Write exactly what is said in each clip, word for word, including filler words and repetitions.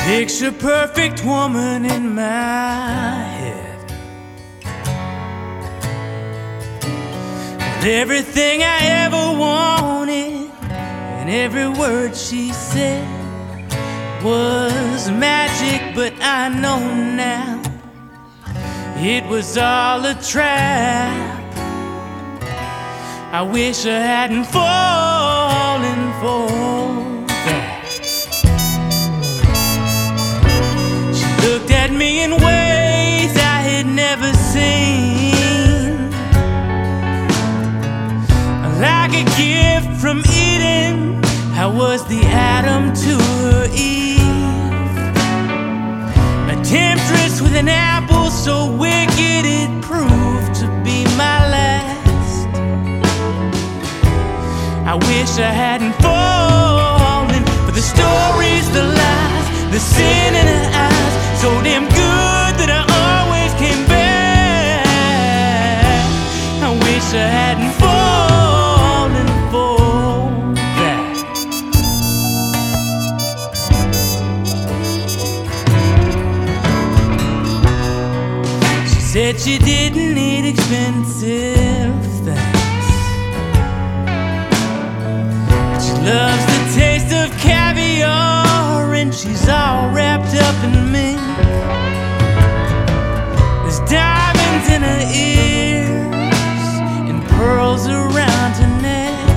Picture perfect woman in my head, with everything I ever wanted, and every word she said was magic. But I know now it was all a trap. I wish I hadn't fallen for that. Looked at me in ways I had never seen, like a gift from Eden. I was the Adam to her Eve, a temptress with an apple so wicked it proved to be my last. I wish I hadn't fallen for the stories, the lies, the sin in her eyes, so damn good that I always came back. I wish I hadn't fallen for that. She said she didn't need expensive things, but she loves the taste of caviar, and she's all wrapped up in me. There's diamonds in her ears and pearls around her neck.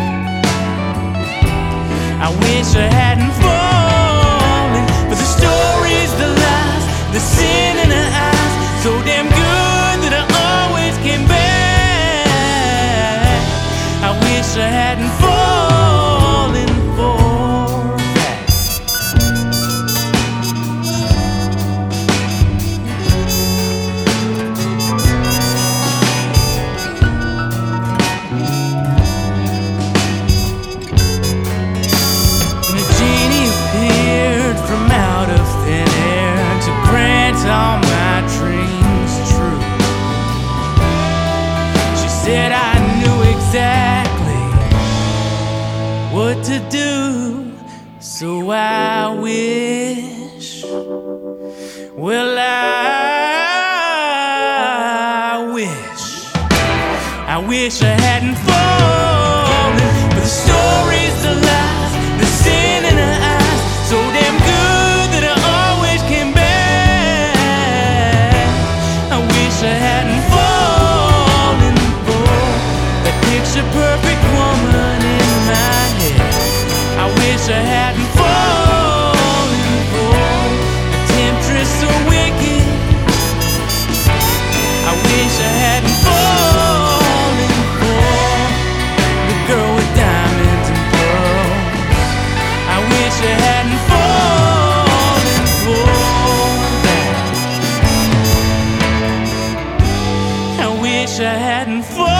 I wish I hadn't fallen for the stories, the lies, the sin in her eyes, so damn good that I always came back. I wish I hadn't fallen for that. And a genie appeared from out of thin air to grant all my dreams true. She said I knew exactly what to do, so I wish, well I wish, I wish I hadn't fallen for the stories, the lies, the sin in her eyes, so damn good that I always came back. I wish I hadn't fallen for that picture perfect woman in my head. I wish I hadn't fallen for a temptress so wicked. I wish I hadn't fallen for the girl with diamonds and pearls. I wish I hadn't fallen for that. I wish I hadn't fallen